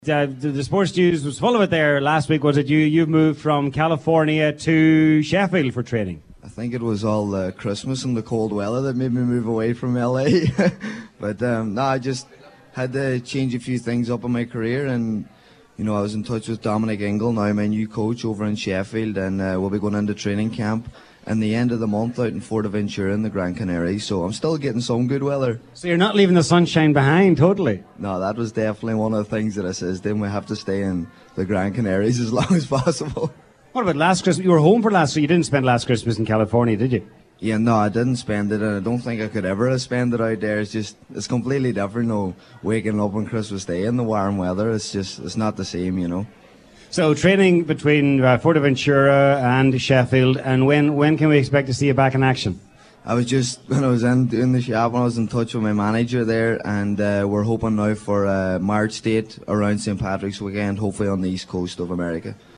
The sports news was full of it there last week, was it? You moved from California to Sheffield for training. I think it was all Christmas and the cold weather that made me move away from LA. But no, I just had to change a few things up in my career, and I was in touch with Dominic Ingle, now my new coach over in Sheffield, and we'll be going into training camp in the end of the month out in Fuerteventura in the Gran Canaria. So I'm still getting some good weather. So you're not leaving the sunshine behind, totally? No, that was definitely one of the things that I says, then we have to stay in the Gran Canarias as long as possible. What about last Christmas? You were home for last, so you didn't spend last Christmas in California, did you? Yeah, no, I didn't spend it, and I don't think I could ever have spent it out there. It's completely different, waking up on Christmas Day in the warm weather. It's not the same, So training between Fuerteventura and Sheffield, and when can we expect to see you back in action? I was when I was in doing the shop, I was in touch with my manager there, and we're hoping now for a March date around St. Patrick's weekend, hopefully on the east coast of America.